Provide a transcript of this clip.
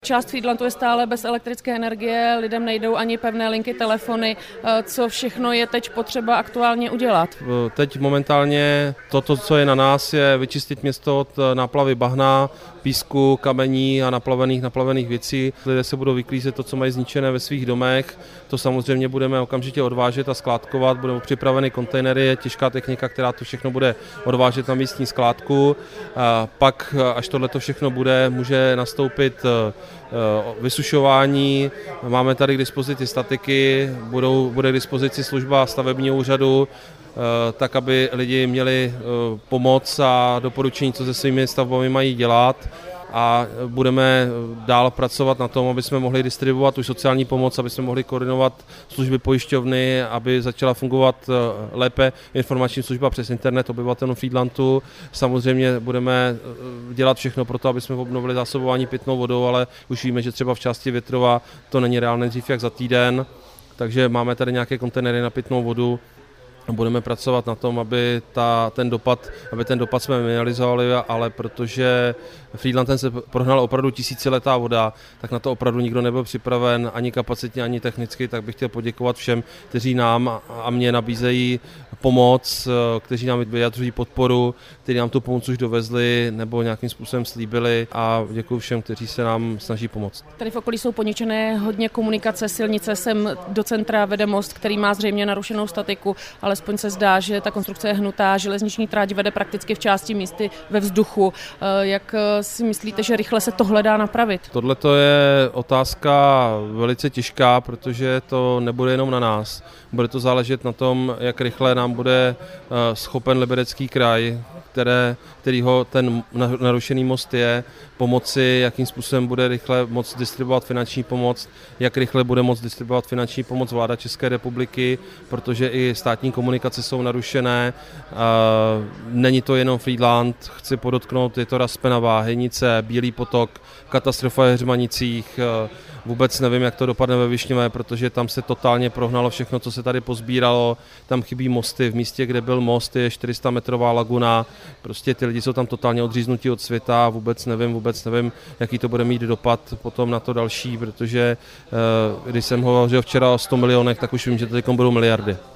Část Frýdlantu je stále bez elektrické energie, lidem nejdou ani pevné linky, telefony. Co všechno je teď potřeba aktuálně udělat? Teď momentálně toto, co je na nás, je vyčistit město od náplavy bahna, písku, kamení a naplavených věcí. Lidé se budou vyklízet to, co mají zničené ve svých domech. To samozřejmě budeme okamžitě odvážet a skládkovat. Budou připraveny kontejnery, je těžká technika, která to všechno bude odvážet na místní skládku. Pak, až tohleto všechno bude, může nastoupit vysušování. Máme tady k dispozici statiky, bude k dispozici služba stavebního úřadu, tak aby lidi měli pomoc a doporučení, co se svými stavbami mají dělat. A budeme dál pracovat na tom, aby jsme mohli distribuovat tu sociální pomoc, aby jsme mohli koordinovat služby pojišťovny, aby začala fungovat lépe informační služba přes internet obyvatelům Frýdlantu. Samozřejmě budeme dělat všechno pro to, aby jsme obnovili zásobování pitnou vodou, ale už víme, že třeba v části Větrova to není reálné dřív jak za týden, takže máme tady nějaké kontejnery na pitnou vodu. Budeme pracovat na tom, aby ten dopad jsme minimalizovali, ale protože Frýdlantem se prohnala opravdu tisíciletá voda, tak na to opravdu nikdo nebyl připraven ani kapacitně, ani technicky, tak bych chtěl poděkovat všem, kteří nám a mě nabízejí pomoc, kteří nám vyjadřují podporu, kteří nám tu pomoc už dovezli nebo nějakým způsobem slíbili, a děkuji všem, kteří se nám snaží pomoct. Tady v okolí jsou poničené hodně komunikace, silnice, sem do centra vede most, který má zřejmě narušenou statiku, alespoň se zdá, že ta konstrukce je hnutá, železniční tráť vede prakticky v části místy ve vzduchu. Jak si myslíte, že rychle se tohle dá napravit? Tohle to je otázka velice těžká, protože to nebude jenom na nás. Bude to záležet na tom, jak rychle nám bude schopen Liberecký kraj, kterýho ten narušený most je, pomoci, jakým způsobem bude rychle moct distribuovat finanční pomoc, jak rychle bude moct distribuovat finanční pomoc vláda České republiky, protože i státní komunikace jsou narušené. Není to jenom Frýdlant, chci podotknout, je to Raspena, Hejnice, Bílý potok, katastrofa v Heřmanicích. Vůbec nevím, jak to dopadne ve Višňové, protože tam se totálně prohnalo všechno, co se tady pozbíralo. Tam chybí mosty, v místě, kde byl most, je 400-metrová laguna. Prostě ty lidi jsou tam totálně odříznutí od světa. Vůbec nevím, jaký to bude mít dopad potom na to další, protože když jsem hovořil včera o 100 milionech, tak už vím, že to budou miliardy.